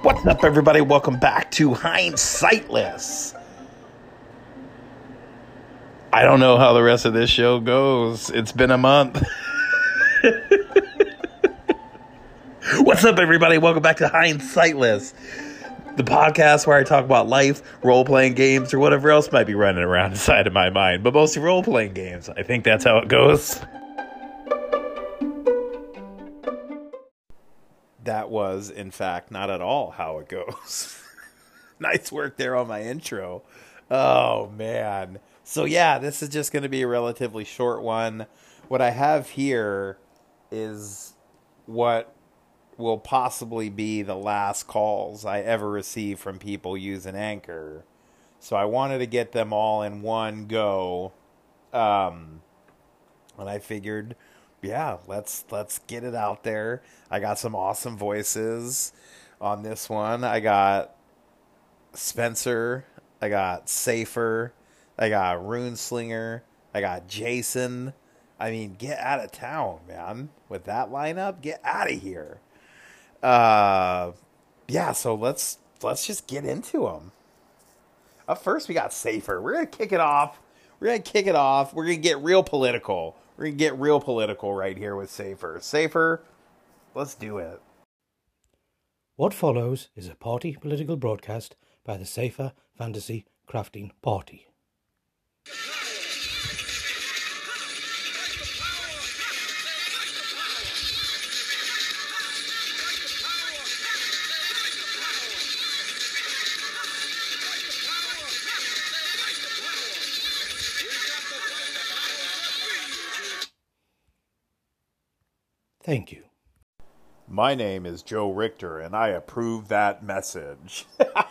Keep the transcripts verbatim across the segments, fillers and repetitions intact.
What's up, everybody? Welcome back to Hindsightless. I don't know how the rest of this show goes. It's been a month. What's up, everybody? Welcome back to Hindsightless, the podcast where I talk about life, role-playing games, or whatever else might be running around inside of my mind, but mostly role-playing games. I think that's how it goes. That was, in fact, not at all how it goes. Nice work there on my intro. Oh, man. So, yeah, this is just going to be a relatively short one. What I have here is what will possibly be the last calls I ever receive from people using Anchor. So I wanted to get them all in one go. Um, and I figured, yeah, let's let's get it out there. I got some awesome voices on this one. I got Spencer. I got Safer. I got Runeslinger. I got Jason. I mean, get out of town, man. With that lineup, get out of here. Uh, yeah, so let's let's just get into them. Up first, we got Safer. We're gonna kick it off. We're gonna kick it off. We're gonna get real political. We're gonna get real political right here with Safer. Safer, let's do it. What follows is a party political broadcast by the Safer Fantasy Crafting Party. Thank you. My name is Joe Richter, and I approve that message. That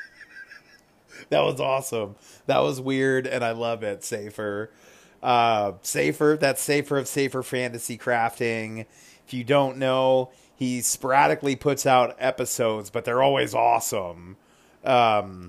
was awesome. That was weird, and I love it, Safer. Uh, Safer, that's Safer of Safer Fantasy Crafting. If you don't know, he sporadically puts out episodes, but they're always awesome. Um,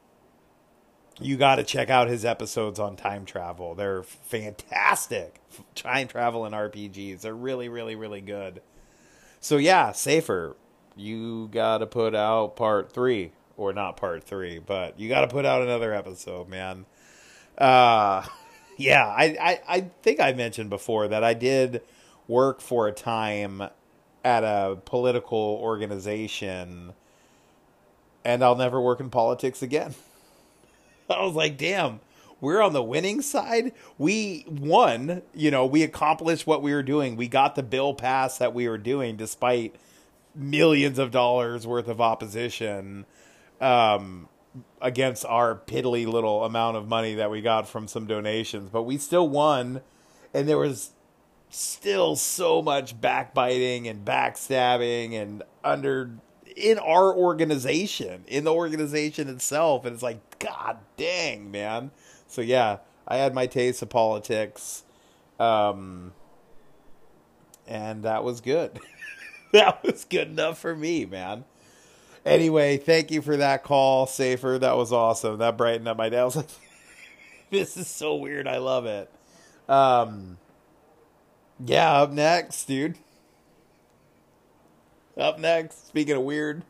you got to check out his episodes on time travel. They're fantastic. Time travel and R P Gs. They're really, really, really good. So yeah, Safer, you got to put out part three. Or not part three, but you got to put out another episode, man. Uh, yeah, I, I, I think I mentioned before that I did work for a time at a political organization, and I'll never work in politics again. I was like, damn, we're on the winning side. We won, you know, we accomplished what we were doing. We got the bill passed that we were doing despite millions of dollars worth of opposition. Um, against our piddly little amount of money that we got from some donations, but we still won, and there was still so much backbiting and backstabbing and under in our organization, in the organization itself, and it's like, god dang, man. So yeah, I had my taste of politics, um, and that was good. That was good enough for me, man. Anyway, thank you for that call, Safer. That was awesome. That brightened up my day. I was like, this is so weird. I love it. Um, yeah, up next, dude. Up next, speaking of weird.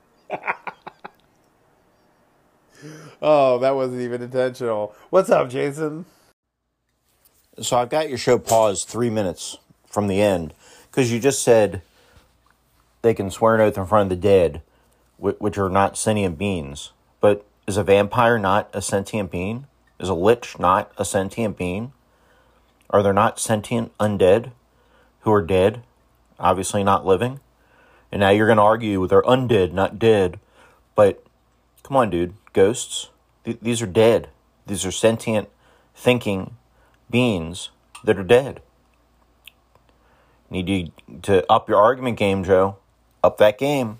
Oh, that wasn't even intentional. What's up, Jason? So I've got your show paused three minutes from the end because you just said they can swear an oath in front of the dead, which are not sentient beings. But is a vampire not a sentient being? Is a lich not a sentient being? Are there not sentient undead who are dead, obviously not living? And now you're going to argue they're undead, not dead. But come on, dude. Ghosts, th- these are dead. These are sentient, thinking beings that are dead. Need you to up your argument game, Joe. Up that game.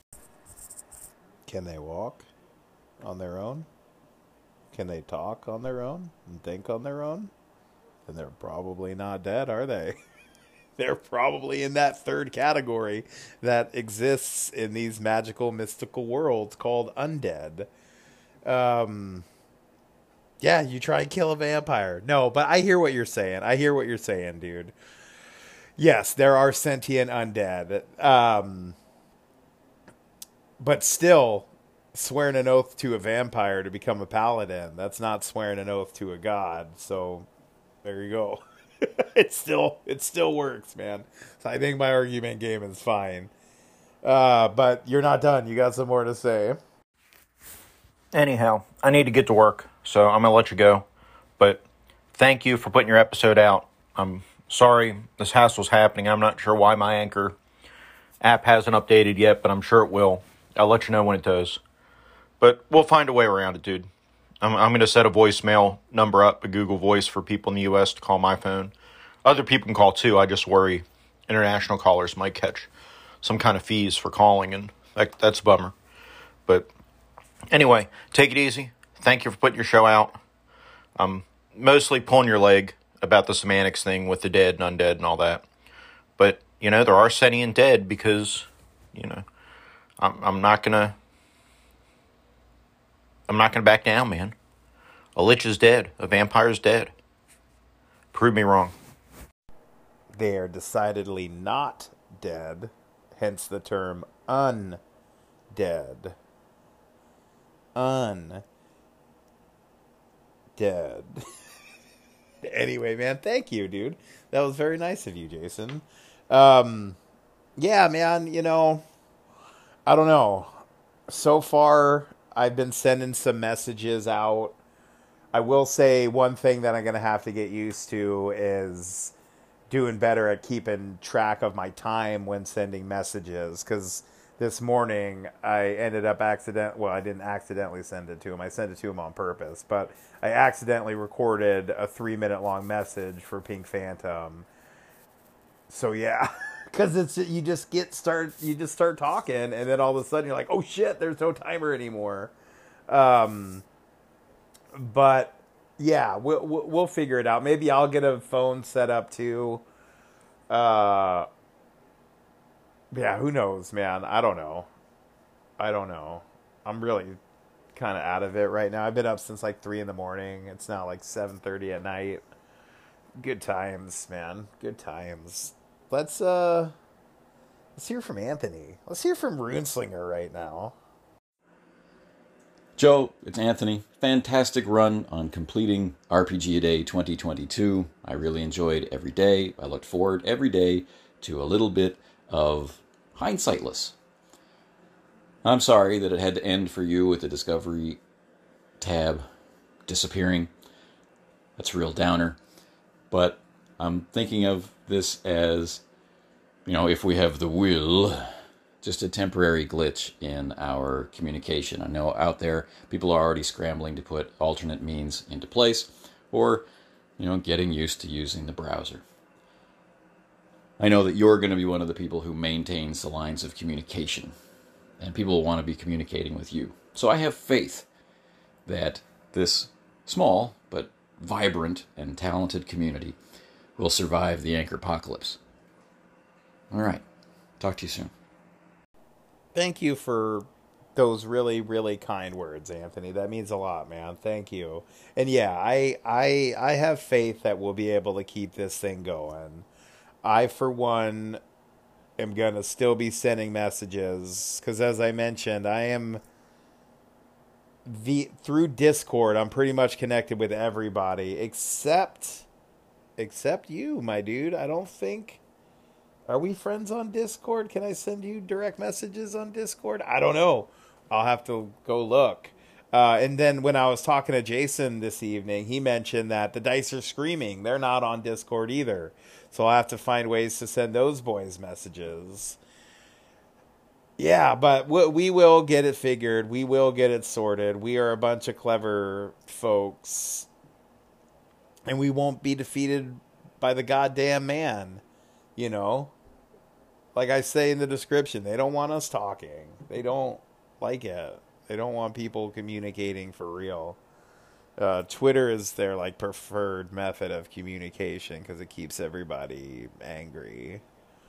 Can they walk on their own? Can they talk on their own and think on their own? Then they're probably not dead, are they? They're probably in that third category that exists in these magical, mystical worlds called undead. Um, yeah, you try and kill a vampire. No, but I hear what you're saying. I hear what you're saying, dude. Yes, there are sentient undead. Um... but still, swearing an oath to a vampire to become a paladin, that's not swearing an oath to a god. So there you go. it still it still works, man. So I think my argument game is fine. Uh, but you're not done. You got some more to say. Anyhow, I need to get to work, so I'm going to let you go. But thank you for putting your episode out. I'm sorry this hassle's happening. I'm not sure why my Anchor app hasn't updated yet, but I'm sure it will. I'll let you know when it does. But we'll find a way around it, dude. I'm, I'm going to set a voicemail number up, a Google Voice, for people in the U S to call my phone. Other people can call, too. I just worry international callers might catch some kind of fees for calling, and that, that's a bummer. But anyway, take it easy. Thank you for putting your show out. I'm mostly pulling your leg about the semantics thing with the dead and undead and all that. But, you know, there are sentient dead because, you know, I'm, I'm not going to... I'm not going to back down, man. A lich is dead. A vampire is dead. Prove me wrong. They are decidedly not dead, hence the term undead. Undead. Anyway, man, thank you, dude. That was very nice of you, Jason. Um, yeah, man, you know, I don't know. So far, I've been sending some messages out. I will say one thing that I'm going to have to get used to is doing better at keeping track of my time when sending messages. Because this morning I ended up accident. Well, I didn't accidentally send it to him. I sent it to him on purpose. But I accidentally recorded a three minute long message for Pink Phantom. So yeah. Because it's you just get start you just start talking, and then all of a sudden you're like, oh shit, there's no timer anymore. Um, but yeah, we'll we'll figure it out. Maybe I'll get a phone set up too. Uh, yeah, who knows, man? I don't know. I don't know. I'm really kind of out of it right now. I've been up since like three in the morning. It's now like seven thirty at night. Good times, man. Good times. Let's uh, let's hear from Anthony. Let's hear from Runeslinger right now. Joe, it's Anthony. Fantastic run on completing R P G A Day twenty twenty-two. I really enjoyed every day. I looked forward every day to a little bit of hindsightless. I'm sorry that it had to end for you with the Discovery tab disappearing. That's a real downer. But I'm thinking of this as, you know, if we have the will, just a temporary glitch in our communication. I know out there people are already scrambling to put alternate means into place, or, you know, getting used to using the browser. I know that you're going to be one of the people who maintains the lines of communication, and people will want to be communicating with you. So I have faith that this small but vibrant and talented community will survive the Anchor apocalypse. All right. Talk to you soon. Thank you for those really, really kind words, Anthony. That means a lot, man. Thank you. And yeah, I I I have faith that we'll be able to keep this thing going. I, for one, am going to still be sending messages because, as I mentioned, I am the through Discord. I'm pretty much connected with everybody except except you, my dude. I don't think. Are we friends on Discord? Can I send you direct messages on Discord? I don't know. I'll have to go look. Uh, and then when I was talking to Jason this evening, he mentioned that the Dice Are Screaming, they're not on Discord either. So I'll have to find ways to send those boys messages. Yeah, but we will get it figured. We will get it sorted. We are a bunch of clever folks. And we won't be defeated by the goddamn man, you know? Like I say in the description, they don't want us talking. They don't like it. They don't want people communicating for real. Uh, Twitter is their like preferred method of communication because it keeps everybody angry.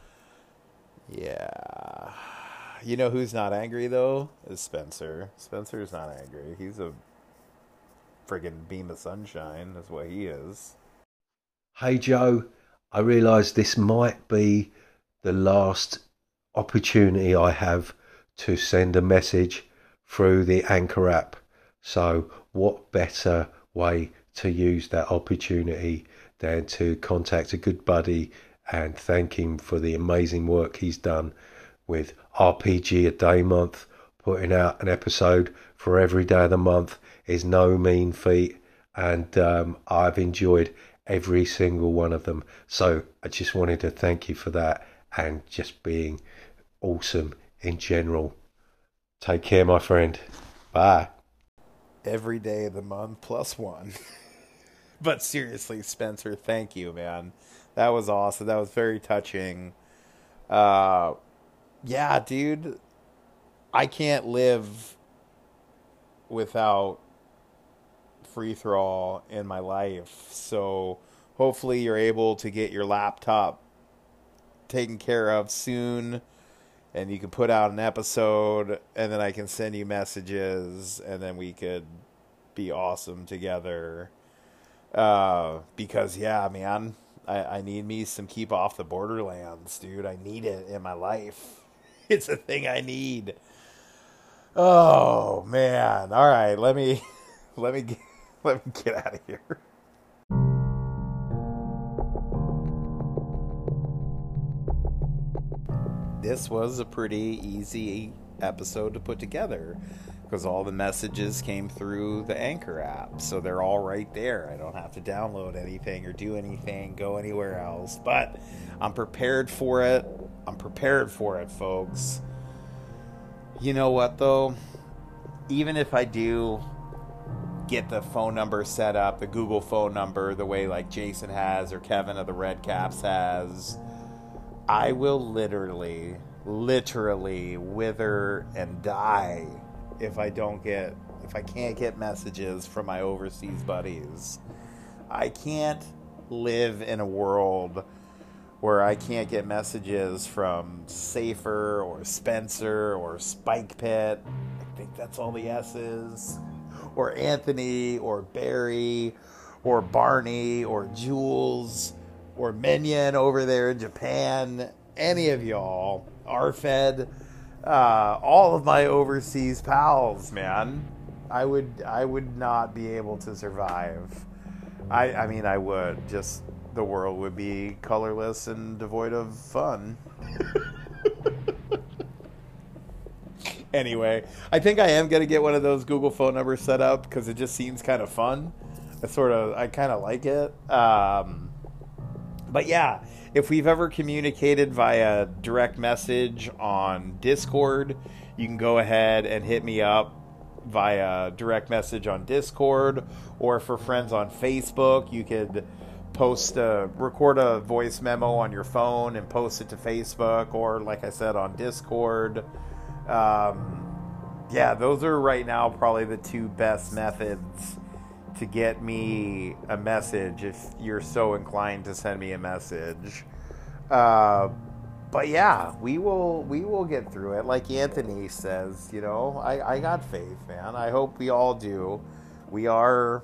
Yeah. You know who's not angry, though? Is Spencer. Spencer's not angry. He's a friggin' beam of sunshine. That's what he is. Hey, Joe. I realise this might be the last opportunity I have to send a message through the Anchor app. So what better way to use that opportunity than to contact a good buddy and thank him for the amazing work he's done with R P G a Day Month. Putting out an episode for every day of the month is no mean feat, and um, I've enjoyed every single one of them. So I just wanted to thank you for that, and just being awesome in general. Take care, my friend. Bye. Every day of the month plus one. But seriously, Spencer, thank you, man. That was awesome. That was very touching. Uh, yeah, dude. I can't live without Free Thrall in my life. So hopefully you're able to get your laptop taken care of soon, and you can put out an episode, and then I can send you messages, and then we could be awesome together. Uh, because yeah, man, I, I need me some Keep Off the Borderlands, dude. I need it in my life. It's a thing I need. Oh man! All right, let me, let me, get, let me get out of here. This was a pretty easy episode to put together because all the messages came through the Anchor app, so they're all right there. I don't have to download anything or do anything, go anywhere else. But I'm prepared for it. I'm prepared for it, folks. You know what, though? Even if I do get the phone number set up, the Google phone number, the way like Jason has or Kevin of the Red Caps has, I will literally, literally wither and die if I don't get, if I can't get messages from my overseas buddies. I can't live in a world where I can't get messages from Safer or Spencer or Spike Pit. I think that's all the S's. Or Anthony or Barry or Barney or Jules or Minion over there in Japan. Any of y'all. Arfed. Uh, all of my overseas pals, man. I would I would not be able to survive. I I mean I would. Just the world would be colorless and devoid of fun. Anyway, I think I am going to get one of those Google phone numbers set up because it just seems kind of fun. I sort of, I kind of like it. Um, but yeah, if we've ever communicated via direct message on Discord, you can go ahead and hit me up via direct message on Discord, or for friends on Facebook, you could post a, record a voice memo on your phone and post it to Facebook, or like I said, on Discord. Um, yeah, those are right now probably the two best methods to get me a message if you're so inclined to send me a message. Uh, but yeah, we will we will get through it. Like Anthony says, you know, I, I got faith, man. I hope we all do. We are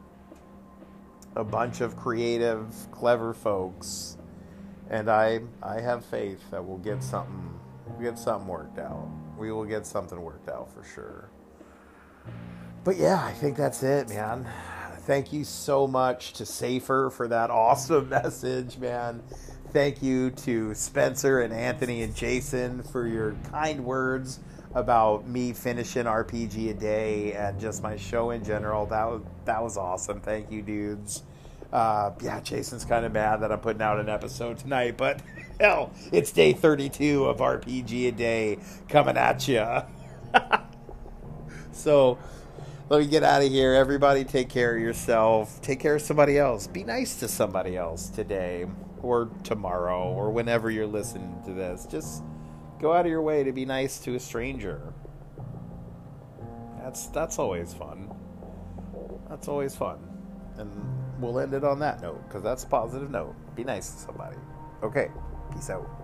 a bunch of creative, clever folks, and I I have faith that we'll get something we'll get something worked out. We will get something worked out for sure. But yeah, I think that's it, man. Thank you so much to Safer for that awesome message, man. Thank you to Spencer and Anthony and Jason for your kind words about me finishing R P G a day and just my show in general. That was, that was awesome. Thank you, dudes. Uh, yeah, Jason's kind of mad that I'm putting out an episode tonight, but hell, it's day thirty-two of R P G a day coming at ya. So let me get out of here. Everybody take care of yourself. Take care of somebody else. Be nice to somebody else today or tomorrow or whenever you're listening to this. Just go out of your way to be nice to a stranger. That's that's always fun. That's always fun. And we'll end it on that note, because that's a positive note. Be nice to somebody. Okay, peace out.